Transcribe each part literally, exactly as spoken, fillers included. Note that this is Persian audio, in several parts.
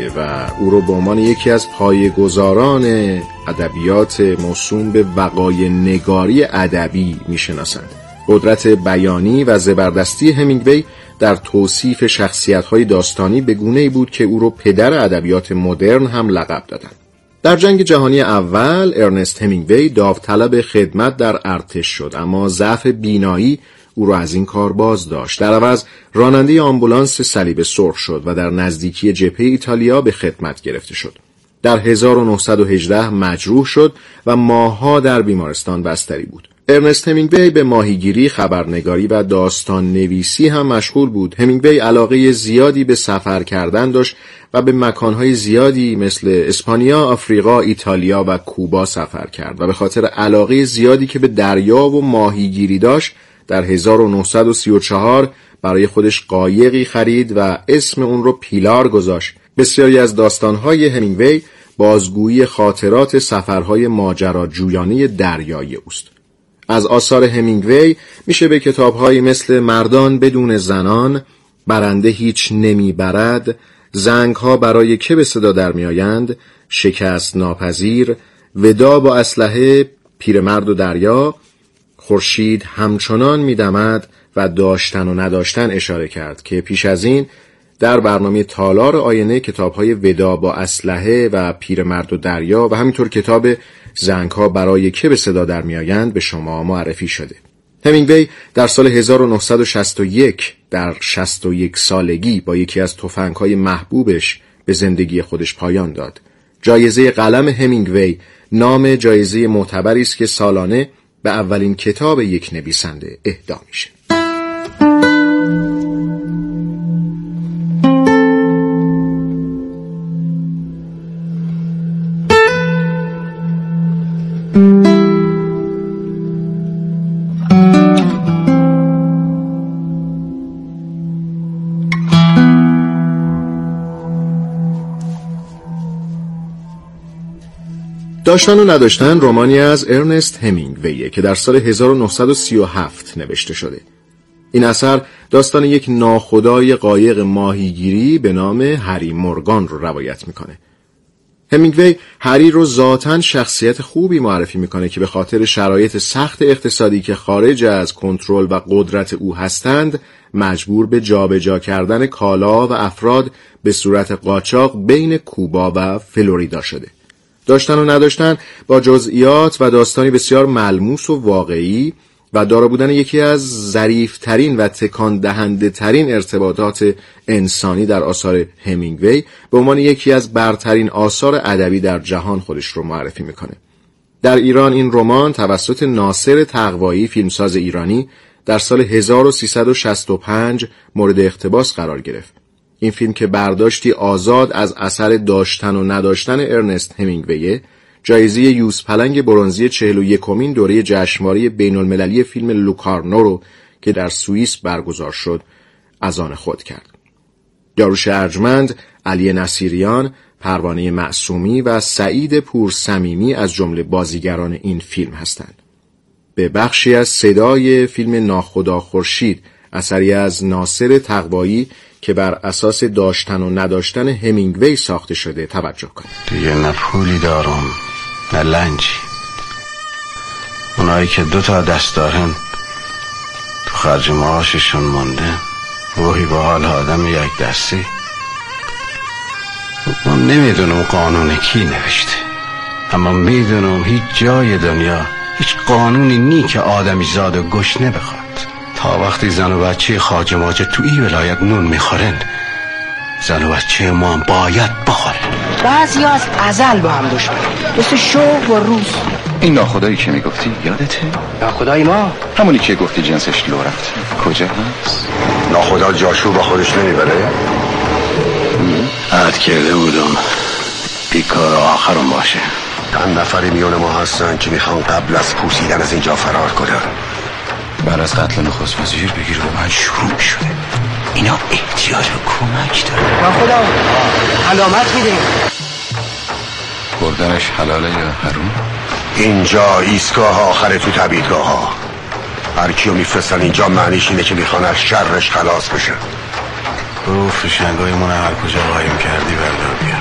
دیگه و او رو به عنوان یکی از پایه‌گذاران ادبیات موسوم به وقایع نگاری ادبی میشناسند. قدرت بیانی و زبردستی همینگوی در توصیف شخصیت‌های داستانی به گونه‌ای بود که او رو پدر ادبیات مدرن هم لقب دادند. در جنگ جهانی اول ارنست همینگوی داوطلب خدمت در ارتش شد، اما ضعف بینایی او را از این کار باز داشت. در عوض راننده آمبولانس صلیب سرخ شد و در نزدیکی جبهه ایتالیا به خدمت گرفته شد. در هزار و نهصد و هجده مجروح شد و ماه‌ها در بیمارستان بستری بود. ارنست همینگوی به ماهیگیری، خبرنگاری و داستان نویسی هم مشغول بود. همینگوی علاقه زیادی به سفر کردن داشت و به مکانهای زیادی مثل اسپانیا، آفریقا، ایتالیا و کوبا سفر کرد و به خاطر علاقه زیادی که به دریا و ماهیگیری داشت در هزار و نهصد و سی و چهار برای خودش قایقی خرید و اسم اون رو پیلار گذاشت. بسیاری از داستانهای همینگوی بازگویی خاطرات سفرهای ماجراجویانه دریایی اوست. از آثار همینگوی میشه به کتاب‌هایی مثل مردان بدون زنان، برنده هیچ نمیبرد، زنگ‌ها برای که به صدا در میآیند، شکست ناپذیر، ودا با اسلحه، پیرمرد و دریا، خورشید همچنان میدمد و داشتن و نداشتن اشاره کرد که پیش از این در برنامه تالار آینه کتاب‌های ودا با اسلحه و پیرمرد و دریا و همینطور کتاب زنگ‌ها برای که به صدا در میآیند به شما معرفی شده. همینگوی در سال هزار و نهصد و شصت و یک در شصت و یک سالگی با یکی از تفنگ‌های محبوبش به زندگی خودش پایان داد. جایزه قلم همینگوی نام جایزه معتبری است که سالانه به اولین کتاب یک نویسنده اهدا میشه. داشتن و نداشتن رمانی از ارنست همینگویه که در سال هزار و نهصد و سی و هفت نوشته شده. این اثر داستان یک ناخدای قایق ماهیگیری به نام هری مورگان رو روایت میکنه. همینگوی هری رو ذاتاً شخصیت خوبی معرفی میکنه که به خاطر شرایط سخت اقتصادی که خارج از کنترل و قدرت او هستند مجبور به جابجا کردن کالا و افراد به صورت قاچاق بین کوبا و فلوریدا شده. داشتن و نداشتن با جزئیات و داستانی بسیار ملموس و واقعی و دارا بودن یکی از ظریف‌ترین و تکان دهنده ترین ارتباطات انسانی در آثار همینگوی به عنوان یکی از برترین آثار ادبی در جهان خودش رو معرفی میکنه. در ایران این رمان توسط ناصر تقوایی فیلمساز ایرانی در سال هزار و سیصد و شصت و پنج مورد اقتباس قرار گرفت. این فیلم که برداشتی آزاد از اثر داشتن و نداشتن ارنست همینگوی، جایزه یوزپلنگ برنزی چهل و یکمین دوره جشنواره بین المللی فیلم لوکارنو رو که در سوئیس برگزار شد از آن خود کرد. داریوش ارجمند، علی نصیریان، پروانه معصومی و سعید پورصمیمی از جمله بازیگران این فیلم هستند. به بخشی از صدای فیلم ناخدا خورشید اثری از ناصر تقوایی که بر اساس داشتن و نداشتن همینگوی ساخته شده توجه کنید. دیگه نه پولی دارم نه لنجی. اونایی که دو تا دست دارن تو خرج معاششون مونده، روحی با حال آدم یک دستی. من نمیدونم قانون کی نوشته، اما میدونم هیچ جای دنیا هیچ قانونی نی که آدمی زاد و گشنه بخواد. تا وقتی زن و بچه خواجه ماجه تو این ولایت نون میخورن، زن و بچه ما هم باید بخورن. بعضی از ازل با هم دشمن، مثل شوق و روز. این ناخدایی که میگفتی یادته؟ ناخدای ما؟ همونی که گفتی جنسش لو رفت. کجا هست؟ ناخدا جاشو با خودش نمیبره؟ عهد کرده بودم بیکار آخرم باشه. چند نفری میون ما هستن که میخوان قبل از پوسیدن از اینجا فرار کنن. بعد از قتل نخست وزیر بگیر به من شروع شده. اینا احتیاج به کمک داره. ما خدا علامت میدیم. بردنش حلاله یا حروم؟ اینجا ایستگاه آخره تو تبعیدگاه ها. هر کیو میفرستن اینجا معنیش اینه که میخوان از شرش خلاص بشه. برو فشنگای من هر کجا قایم کردی بردار بیا.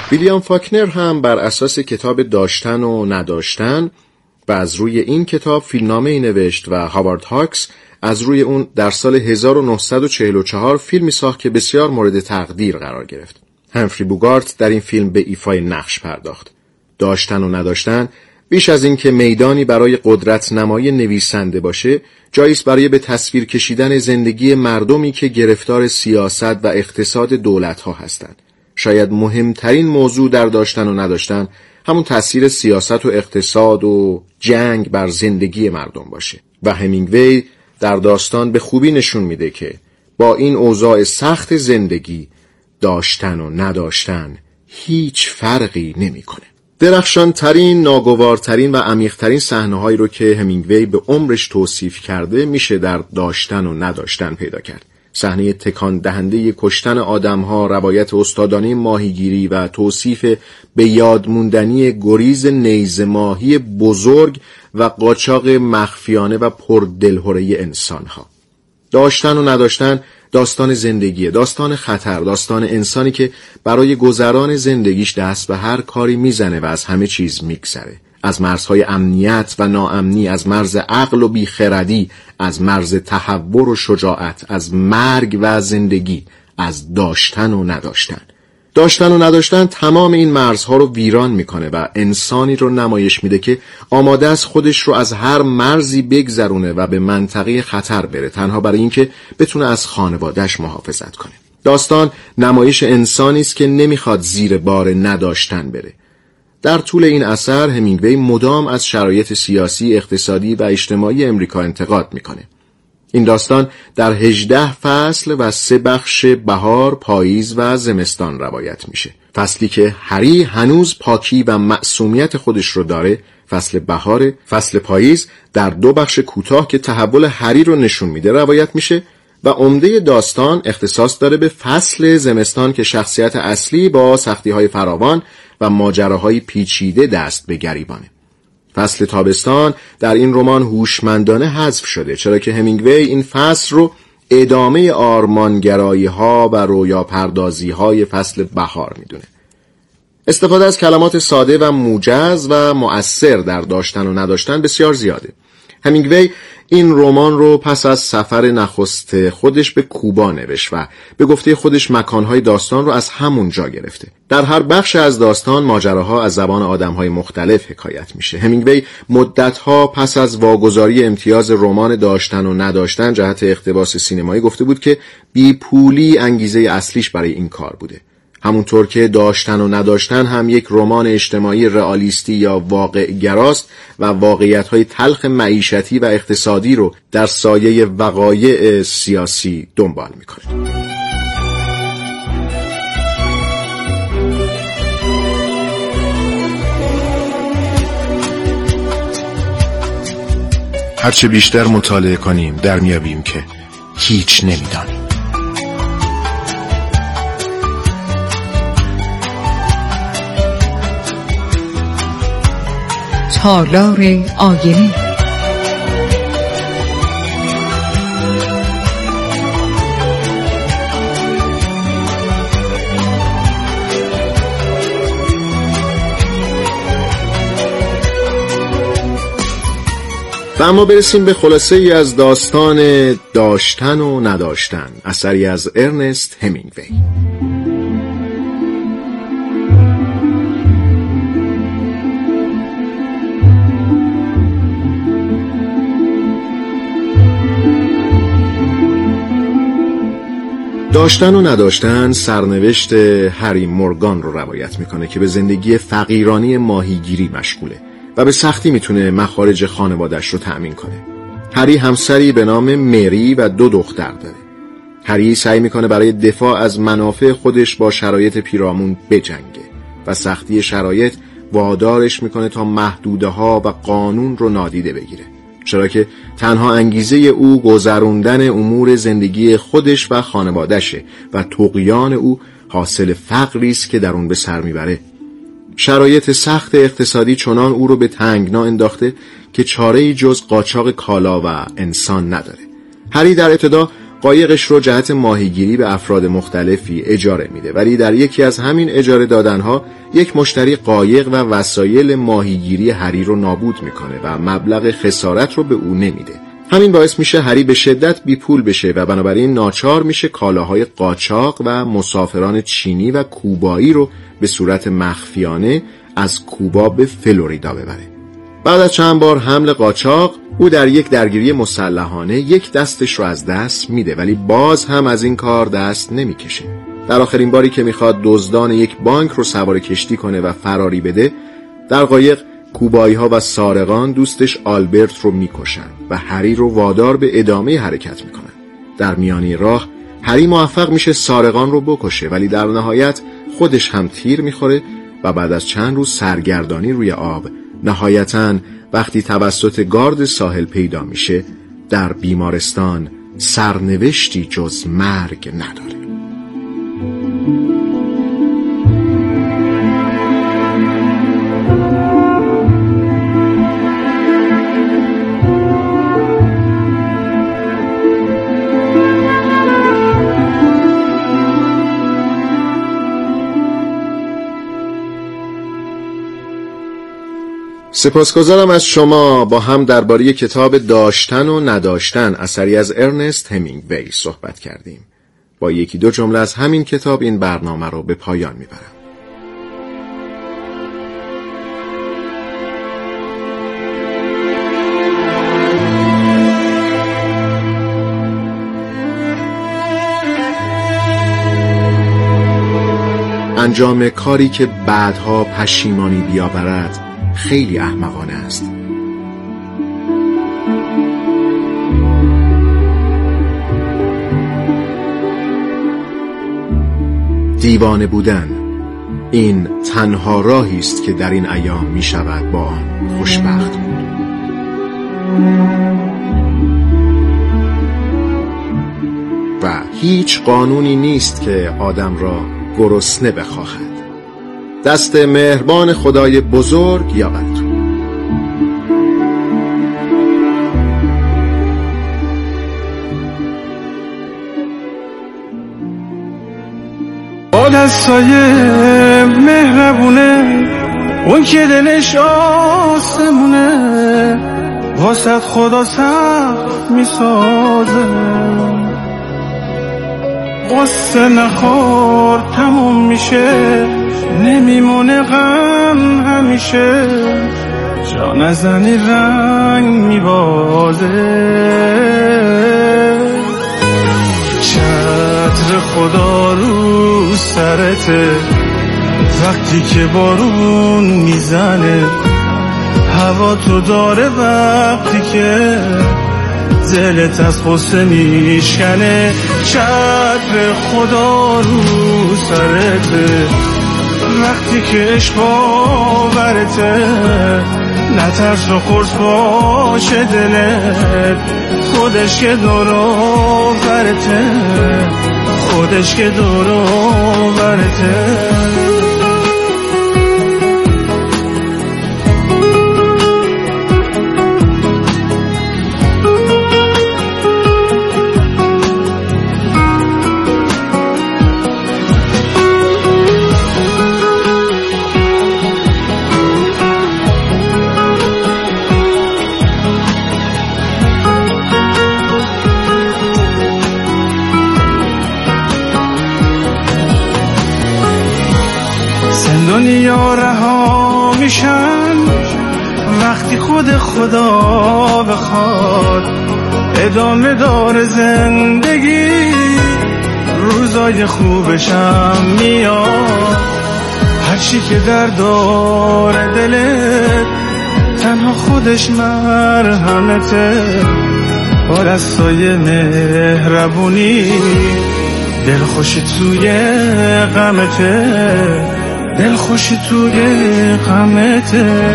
ویلیام فاکنر هم بر اساس کتاب داشتن و نداشتن و از روی این کتاب فیلمنامه‌ای نوشت و هاوارد هاکس از روی اون در سال هزار و نهصد و چهل و چهار فیلمی ساخت که بسیار مورد تقدیر قرار گرفت. همفری بوگارت در این فیلم به ایفای نقش پرداخت. داشتن و نداشتن بیش از این که میدانی برای قدرت نمای نویسنده باشه، جایی است برای به تصویر کشیدن زندگی مردمی که گرفتار سیاست و اقتصاد دولت‌ها هستند. شاید مهمترین موضوع در داشتن و نداشتن همون تأثیر سیاست و اقتصاد و جنگ بر زندگی مردم باشه. و همینگوی در داستان به خوبی نشون میده که با این اوضاع سخت زندگی داشتن و نداشتن هیچ فرقی نمیکنه. درخشان ترین، ناگوارترین و عمیق‌ترین صحنه‌هایی رو که همینگوی به عمرش توصیف کرده میشه در داشتن و نداشتن پیدا کرد. صحنه تکان دهنده کشتن آدم‌ها، روایت استادانه ماهیگیری و توصیف به یاد موندنی گریز نیزه ماهی بزرگ و قاچاق مخفیانه و پردلهره انسان‌ها. داشتن و نداشتن داستان زندگیه، داستان خطر، داستان انسانی که برای گذران زندگیش دست به هر کاری میزنه و از همه چیز میگذره. از مرزهای امنیت و ناامنی، از مرز عقل و بیخردی، از مرز تحور و شجاعت، از مرگ و زندگی، از داشتن و نداشتن. داشتن و نداشتن تمام این مرزها رو ویران میکنه و انسانی رو نمایش میده که آماده است خودش رو از هر مرزی بگذرونه و به منطقه خطر بره، تنها برای اینکه بتونه از خانواده‌اش محافظت کنه. داستان نمایش انسانی است که نمیخواد زیر بار نداشتن بره. در طول این اثر همینگوی مدام از شرایط سیاسی، اقتصادی و اجتماعی امریکا انتقاد میکنه. این داستان در هجده فصل و سه بخش بهار، پاییز و زمستان روایت میشه. فصلی که هری هنوز پاکی و معصومیت خودش رو داره فصل بهار، فصل پاییز در دو بخش کوتاه که تحول هری رو نشون میده روایت میشه و عمده داستان اختصاص داره به فصل زمستان که شخصیت اصلی با سختی‌های فراوان و ماجراهای پیچیده دست به گریبانه. فصل تابستان در این رمان هوشمندانه حذف شده، چرا که همینگوی این فصل رو ادامه آرمانگرایی‌ها و رویاپردازی‌های فصل بهار میدونه. استفاده از کلمات ساده و موجز و مؤثر در داشتن و نداشتن بسیار زیاده. همینگوی این رمان رو پس از سفر نخست خودش به کوبا نوشت و به گفته خودش مکانهای داستان رو از همون جا گرفته. در هر بخش از داستان ماجراها از زبان آدمهای مختلف حکایت میشه. همینگوی مدتها پس از واگذاری امتیاز رمان داشتن و نداشتن جهت اقتباس سینمایی گفته بود که بی پولی انگیزه اصلیش برای این کار بوده. همونطور که داشتن و نداشتن هم یک رمان اجتماعی رئالیستی یا واقع گراست و واقعیت‌های تلخ معیشتی و اقتصادی رو در سایه وقایع سیاسی دنبال می‌کنه. هرچه بیشتر مطالعه کنیم در میابیم که هیچ نمیدانیم. تالار آینه. و اما برسیم به خلاصه ای از داستان داشتن و نداشتن، اثری از ارنست همینگوی. داشتن و نداشتن سرنوشت هری مورگان رو روایت میکنه که به زندگی فقیرانی ماهیگیری مشغوله و به سختی میتونه مخارج خانواده‌اش رو تأمین کنه. هری همسری به نام مری و دو دختر داره. هری سعی میکنه برای دفاع از منافع خودش با شرایط پیرامون بجنگه و سختی شرایط وادارش میکنه تا محدوده‌ها و قانون رو نادیده بگیره، چرا که تنها انگیزه او گذروندن امور زندگی خودش و خانواده‌شه و طغیان او حاصل فقری است که در اون به سر میبره. شرایط سخت اقتصادی چنان او رو به تنگنا انداخته که چاره‌ای جز قاچاق کالا و انسان نداره. هری در ابتدا قایقش رو جهت ماهیگیری به افراد مختلفی اجاره میده، ولی در یکی از همین اجاره دادنها یک مشتری قایق و وسایل ماهیگیری هری رو نابود میکنه و مبلغ خسارت رو به او نمیده. همین باعث میشه هری به شدت بی پول بشه و بنابراین ناچار میشه کالاهای قاچاق و مسافران چینی و کوبایی رو به صورت مخفیانه از کوبا به فلوریدا ببره. بعد از چند بار حمل قاچاق، او در یک درگیری مسلحانه یک دستش رو از دست میده، ولی باز هم از این کار دست نمیکشه. در آخرین باری که میخواد دزدان یک بانک رو سوار کشتی کنه و فراری بده، در قایق کوبایی ها و سارقان دوستش آلبرت رو میکشن و هری رو وادار به ادامه حرکت میکنن. در میانه راه هری موفق میشه سارقان رو بکشه، ولی در نهایت خودش هم تیر میخوره و بعد از چند روز سرگردانی روی آب، نهایتاً وقتی توسط گارد ساحل پیدا میشه، در بیمارستان سرنوشتی جز مرگ نداره. سپاسگزارم از شما. با هم درباره کتاب داشتن و نداشتن اثری از ارنست همینگوی صحبت کردیم. با یکی دو جمله از همین کتاب این برنامه رو به پایان میبرم. انجام کاری که بعدها پشیمانی بیاورد خیلی احمقانه است. دیوانه بودن، این تنها راهی است که در این ایام می شود با آن خوشبخت بود. و هیچ قانونی نیست که آدم را گرسنه بخواهد. دست مهربان خدای بزرگ یا بر تو. با دستای مهربونه، اون که دلش آسمونه، واسه خدا سخت میسازه. قصه نخور تموم میشه، نمیمونه غم همیشه، جا نزنی رنگ میبازه. چتر خدا رو سرته، وقتی که بارون میزنه، هوا تو داره وقتی که دلت از غصه میشکنه. چتر خدا رو سرته، وقتی که عشق آورته، نترس و خورس باشه دلت، خودش که دور آورته، خودش که دور آورته. دنیا رها میشن وقتی خود خدا بخواد، ادامه دار زندگی، روزای خوبشم میاد. هرچی که در دار دلت، تنها خودش مرهمته. با دستای مهربونی، دل خوشی توی غمته، دل خوشی توی غمته.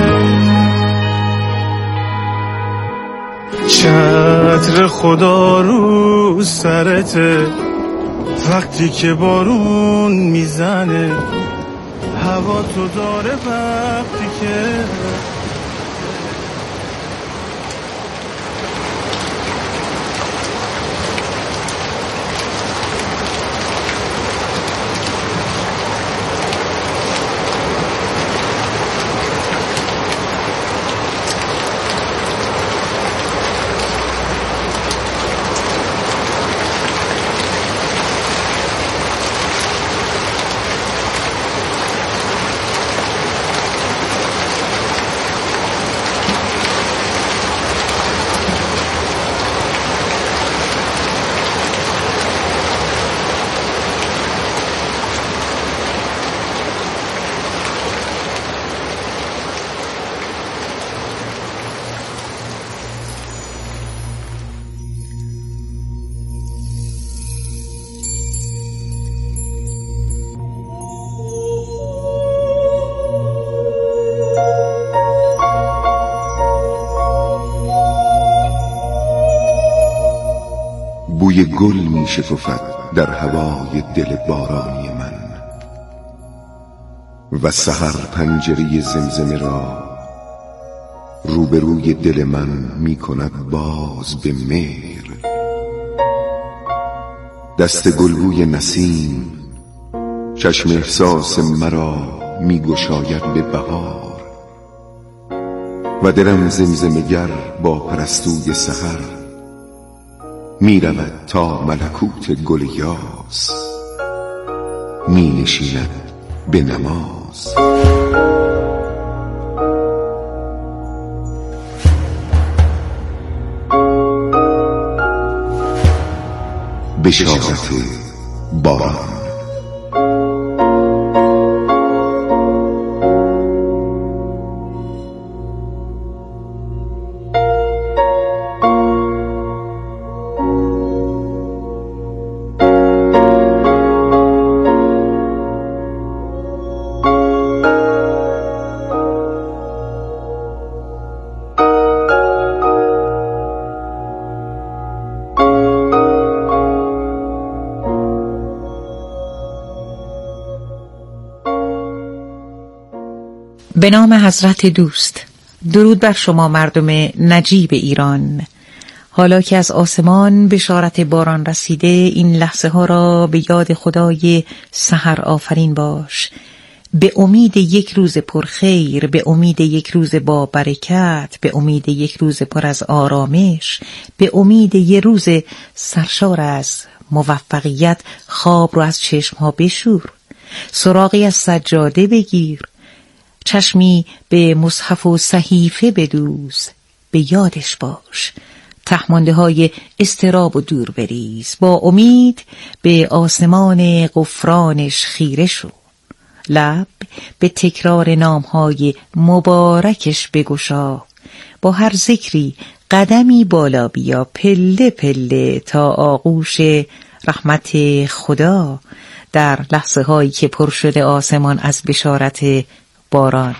چتر خدا رو سرته، وقتی که بارون میزنه، هوا تو داره وقتی که گل می شکفد در هوای دل بارانی من و سحر پنجره زمزمه را روبروی دل من می کند باز به مهر. دست گلبوی نسیم چشم احساس مرا می گشاید به بهار و دلم زمزمه‌گر با پرستوی سحر می رود تا ملکوت گل یاس می نشیند به نماز. بشارت باران. به نام حضرت دوست. درود بر شما مردم نجیب ایران. حالا که از آسمان بشارت باران رسیده، این لحظه ها را به یاد خدای سحر آفرین باش. به امید یک روز پرخیر، به امید یک روز با برکت، به امید یک روز پر از آرامش، به امید یک روز سرشار از موفقیت، خواب رو از چشم ها بشور، سراغی از سجاده بگیر، چشمی به مصحف و صحیفه بدوز، به یادش باش، تهمانده های استراب و دور بریز، با امید به آسمان غفرانش خیره شو، لب به تکرار نامهای مبارکش بگشا، با هر ذکری قدمی بالا بیا، پله پله تا آغوش رحمت خدا در لحظه هایی که پر شده آسمان از بشارت باران.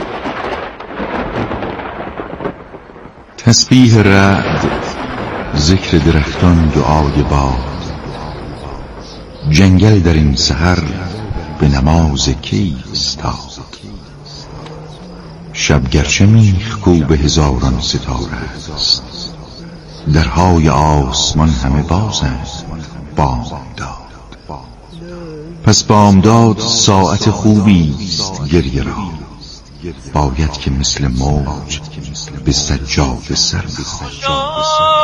تسبیح رعد، ذکر درختان، دعای باد، جنگل در این سحر به نماز کی ایستاد؟ شب گرچه میخ کو به هزاران ستاره است، درهای آسمان همه بازند بامداد. پس بامداد ساعت خوبی است گریه را، باید که مثل موج به سجاده سر بخواد.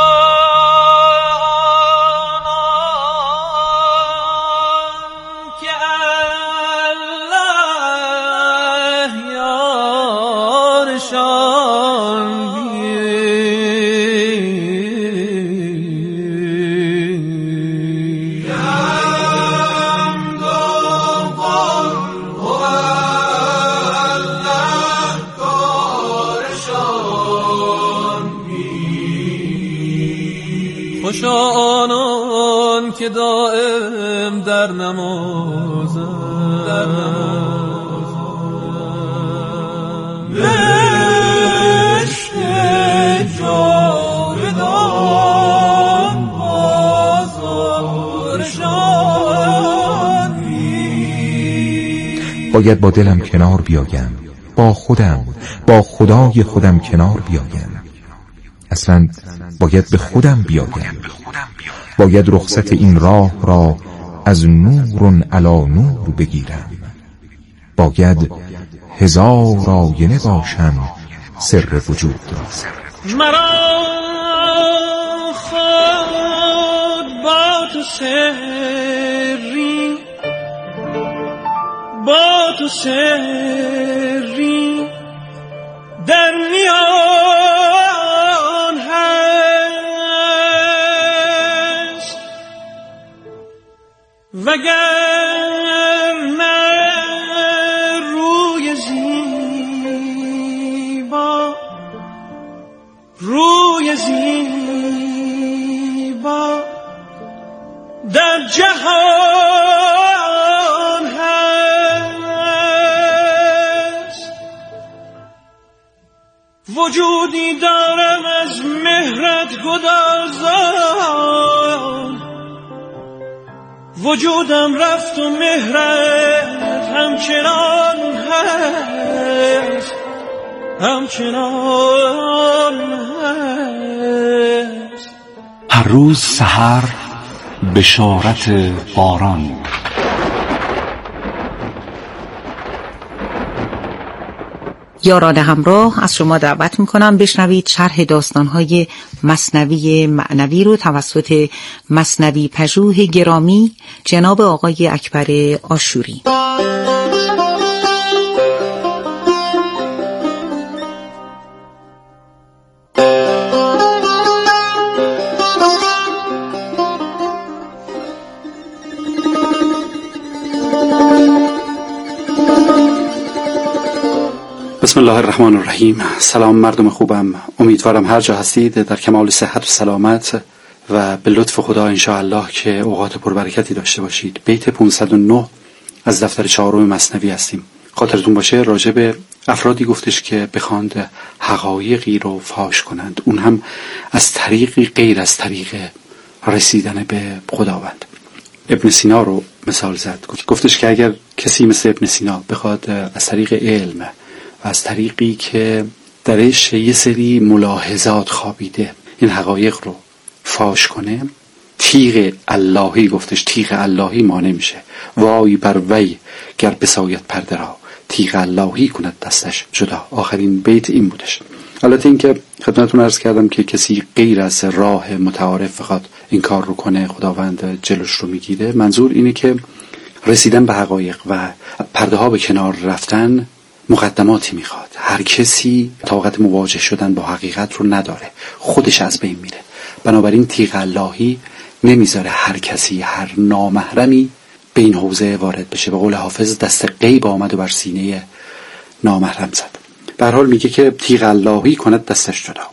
خوش آنان که دائم در نمازند، در نمازند بهشت جاودان بازارشان. باید با دلم کنار بیایم، با خودم، با خدای خودم کنار بیایم. اصلا باید به خودم بیایم، باید رخصت این راه را از نور علی نور بگیرم، باید هزار آینه باشم سر وجود را. مرا خود با تو سری، با تو سری در میان هست، وگر نه روی زیبا، روی زیبا در جهان هست، وجودی دارم از مهرت گدازان، وجودم رفت و مهرت همچنان هست، همچنان هست. هر روز سحر بشارت باران. یاران همراه، از شما دعوت میکنم بشنوید شرح داستانهای مثنوی معنوی رو توسط مثنوی پژوه گرامی جناب آقای اکبر آشوری. بسم الله الرحمن الرحیم. سلام مردم خوبم، امیدوارم هر جا هستید در کمال صحت و سلامت و به لطف خدا انشاءالله که اوقات پربرکتی داشته باشید. بیت پانصد و نه از دفتر چهارم مثنوی هستیم. خاطرتون باشه راجع به افرادی گفتش که بخواند حقایقی رو فاش کنند، اون هم از طریقی غیر از طریق رسیدن به خداوند. ابن سینا رو مثال زد، گفتش که اگر کسی مثل ابن سینا بخواد از طریق علم و از طریقی که درش یه سری ملاحظات خوابیده این حقایق رو فاش کنه، تیغ اللهی، گفتش تیغ اللهی مانع میشه. وای بر وی گر بساید پرده را، تیغ اللهی کند دستش جدا. آخرین بیت این بودش. البته این که خدمتتون عرض کردم که کسی غیر از راه متعارف بخواد این کار رو کنه، خداوند جلوش رو میگیره. منظور اینه که رسیدن به حقایق و پرده ها به کنار رفتن مقدماتی میخواد. هر کسی طاقت مواجه شدن با حقیقت رو نداره، خودش از بین میره. بنابراین تیغ اللهی نمیذاره هر کسی، هر نامحرمی به این حوزه وارد بشه. به قول حافظ دست غیب آمد و بر سینه نامحرم زد. به هر حال میگه که تیغ اللهی کند دستش جدا.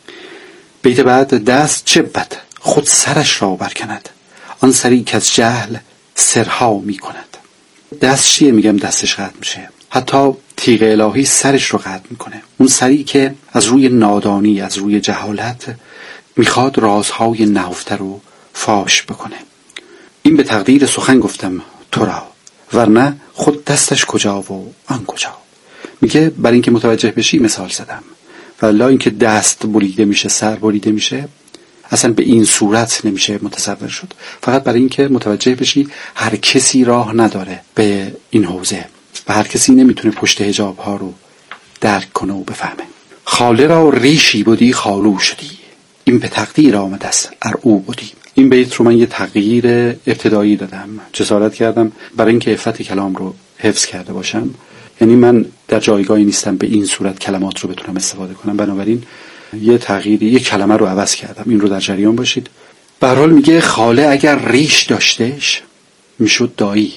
بیت بعد، دست چه بد خود سرش را برکند، آن سری که از جهل سرها میکند. دست چیه؟ میگم دستش قطع میشه. حتی تیغ الهی سرش رو قطع میکنه. اون سری که از روی نادانی، از روی جهالت میخواد رازهای نهفته رو فاش بکنه. این به تقدیر سخن گفتم تو را، ورنه خود دستش کجا و آن کجا. میگه برای اینکه متوجه بشی مثال زدم، والله اینکه دست بریده میشه، سر بریده میشه، اصلا به این صورت نمیشه متصور شد. فقط برای اینکه متوجه بشی هر کسی راه نداره به این حوزه و هر کسی نمیتونه پشت حجاب ها رو درک کنه و بفهمه. خاله را ریشی بودی خالو شدی، این به تقدیر آمد است ار او بودی. این بیت رو من یه تغییر ابتدایی دادم، جسارت کردم برای اینکه عفت کلام رو حفظ کرده باشم. یعنی من در جایگاهی نیستم به این صورت کلمات رو بتونم استفاده کنم، بنابراین یه تغییری، یه کلمه رو عوض کردم. این رو در جریان باشید. به هر حال میگه خاله اگر ریش داشتش میشد دایی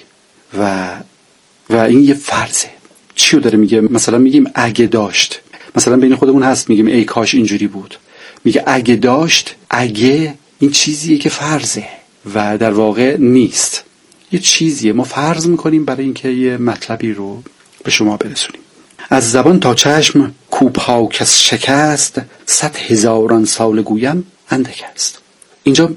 و و این یه فرضه. چی رو داره میگه؟ مثلا میگیم اگه داشت، مثلا بین خودمون هست میگیم ای کاش اینجوری بود. میگه اگه داشت، اگه این چیزیه که فرضه و در واقع نیست، یه چیزیه ما فرض میکنیم برای اینکه یه مطلبی رو به شما برسونیم. از زبان تا چشم کوبها کس شکست، صد هزاران سال گویم اندک است. اینجا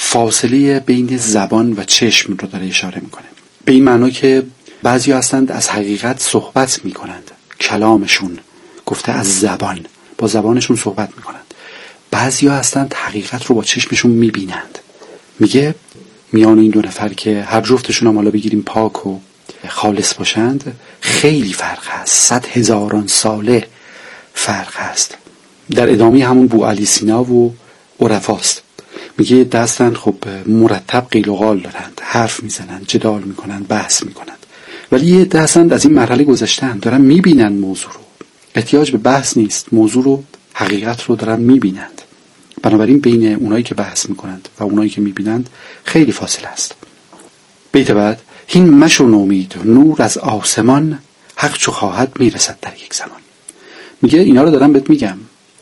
فاصله بین زبان و چشم رو داره اشاره میکنه، به این معنی که بعضی هستند از حقیقت صحبت میکنند، کلامشون گفته از زبان، با زبانشون صحبت میکنند. بعضی هستند حقیقت رو با چشمشون میبینند. میگه میان این دو نفر که هر جفتشون هم حالا بگیریم پاک و خالص باشند، خیلی فرق هست، صد هزاران ساله فرق هست. در ادامه همون بو علی سینا و عرفاست. میگه دستن خب مرتب قیل و قال دارند، حرف میزنند، جدال میکنند، بحث میکنند، ولی یه دستند از این مرحله گذشتن، دارن میبینن موضوع رو، احتیاج به بحث نیست، موضوع رو، حقیقت رو دارن میبینند. بنابراین بین اونایی که بحث میکنند و اونایی که میبینند خیلی فاصله است. بیت بعد، هین مشو نومید نور از آسمان، حق چو خواهد میرسد در یک زمان. میگه اینا رو دارم بهت میگم.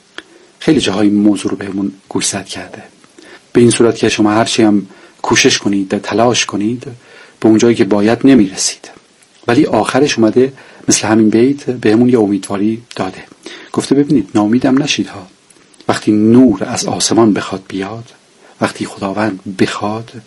خیلی جاهای موضوع رو بهمون گوشزد کرده، به این صورت که شما هرچی هم کوشش کنید، تلاش کنید، به اون جایی که باید نمیرسید. ولی آخرش اومده مثل همین بیت بهمون یه امیدواری داده. گفته ببینید ناامیدم نشید ها. وقتی نور از آسمان بخواد بیاد، وقتی خداوند بخواد،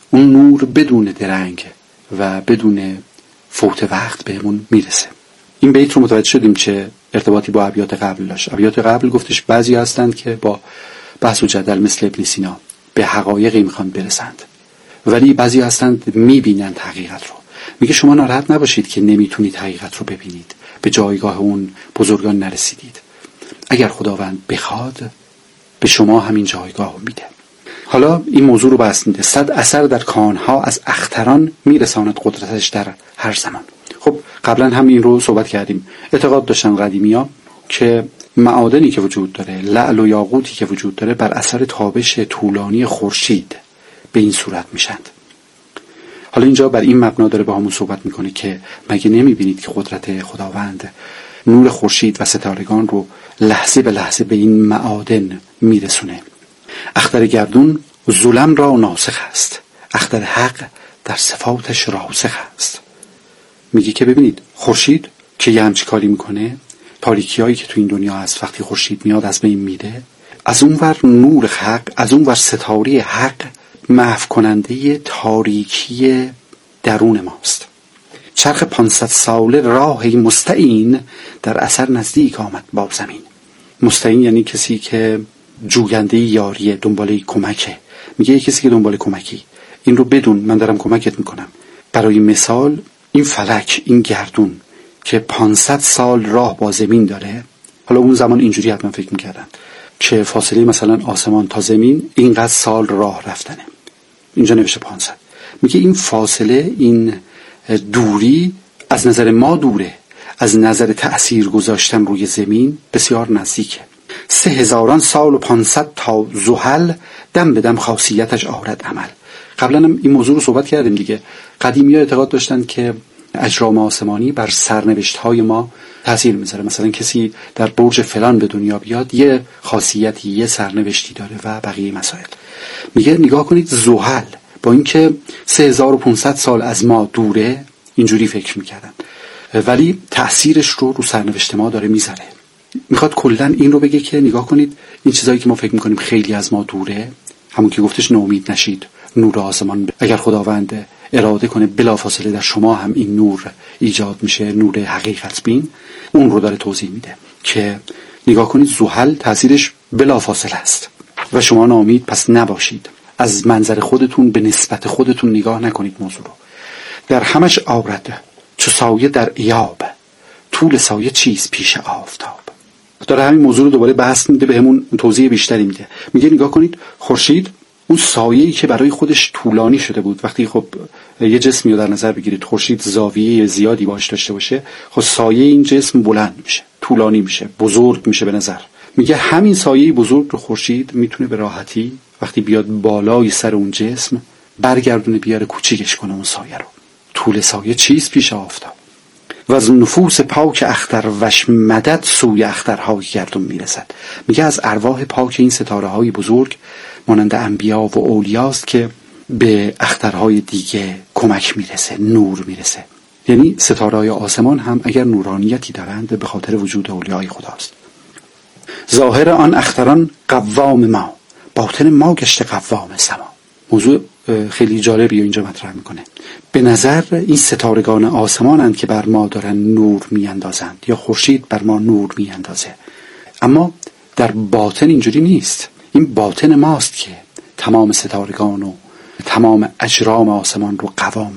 اون نور بدون درنگ و بدون فوت وقت بهمون میرسه. این بیت رو متوجه شدیم چه ارتباطی با ابیات قبل داشت. ابیات قبل گفتش بعضی هستند که با بحث و جدل مثل ابن سینا به حقایقی میخوان برسند، ولی بعضی هستند میبینند حقیقت رو. میگه شما ناراحت نباشید که نمیتونید حقیقت رو ببینید، به جایگاه اون بزرگان نرسیدید. اگر خداوند بخواد به شما همین جایگاه رو میده. حالا این موضوع رو بحث میده. صد اثر در کانها از اختران میرساند قدرتش در هر زمان. خب قبلا هم این رو صحبت کردیم. اعتقاد داشتن قدیمیا که معادنی که وجود داره، لعل و یاقوتی که وجود داره، بر اثر تابش طولانی خورشید به این صورت میشند. حالا اینجا بر این مبنا داره با همون صحبت میکنه که مگه نمیبینید که قدرت خداوند نور خورشید و ستارگان رو لحظه به لحظه به این معادن میرسونه. اختر گردون ظلم را ناسخ است، اختر حق در صفاتش راسخ است. میگه که ببینید خورشید که یه همچی کاری میکنه، تاریکیایی که تو این دنیا هست وقتی خورشید میاد از بین میره. از اون ور نور حق، از اون ور ستاره حق محو کننده تاریکی درون ماست. چرخ پانصد ساله راهی مستعین در اثر نزدیک آمد با زمین. مستعین یعنی کسی که جوینده یاریه، دنباله کمکه. میگه یه کسی که دنبال کمکی، این رو بدون من دارم کمکت میکنم. برای مثال این فلک، این گردون که پانصد سال راه با زمین داره، حالا اون زمان اینجوری حتما فکر میکردن که فاصله مثلا آسمان تا زمین اینقدر سال راه رفتنه. اینجا نوشته پانصد. میگه این فاصله، این دوری از نظر ما دوره، از نظر تأثیر گذاشتن روی زمین بسیار نزدیکه. سه هزاران سال و پانصد تا زحل دم به دم خاصیتش آورد عمل. قبلا هم این موضوع رو صحبت کردیم دیگه. قدیمی ها اعتقاد داشتن که اجرام آسمانی بر سرنوشت های ما تأثیر میذاره. مثلا کسی در برج فلان به دنیا بیاد یه خاصیتی، یه سرنوشتی داره و بقیه مسائل. میگه نگاه کنید زحل با اینکه سه هزار و پانصد سال از ما دوره اینجوری فکر میکردن، ولی تأثیرش رو رو سرنوشت ما داره میذاره. میخواد کلن این رو بگه که نگاه کنید این چیزایی که ما فکر میکنیم خیلی از ما دوره، همون که گفتش ناامید نشید، نور آسمان اگر خداوند اراده کنه بلافاصله در شما هم این نور ایجاد میشه، نور حقیقت بین. اون رو داره توضیح میده که نگاه کنید زحل تأثیرش بلافاصله است و شما ناامید پس نباشید. از منظر خودتون به نسبت خودتون نگاه نکنید موضوع رو. در همش آورد چو سایه در ایاب، طول سایه چیز پیش آفتاب. داره همین موضوع رو دوباره بحث میده، بهمون توضیح بیشتری میده. میگه نگاه کنید خورشید اون سایه‌ای که برای خودش طولانی شده بود، وقتی خب یه جسمی رو در نظر بگیرید خورشید زاویه زیادی باش داشته باشه، خب سایه این جسم بلند میشه، طولانی میشه، بزرگ میشه به نظر. میگه همین سایه بزرگ رو خورشید میتونه به راحتی وقتی بیاد بالای سر اون جسم برگردونه بیاره کوچیکش کنه اون سایه رو. طول سایه چیز پیش آفتاب و از نفوس پاک اختر وش مدد سوی اخترهای گردون میرسد. میگه از ارواح پاک این ستاره های بزرگ مانند انبیا و اولیاست که به اخترهای دیگه کمک میرسه، نور میرسه. یعنی ستاره های آسمان هم اگر نورانیتی دارند به خاطر وجود اولیای خداست. ظاهر آن اختران قوام ما، باطن ما گشته قوام سما. موضوع خیلی جالبی اینجا مطرح میکنه. به نظر این ستارگان آسمانند که بر ما دارن نور میاندازند، یا خورشید بر ما نور میاندازه، اما در باطن اینجوری نیست. این باطن ماست که تمام ستارگان و تمام اجرام آسمان رو قوام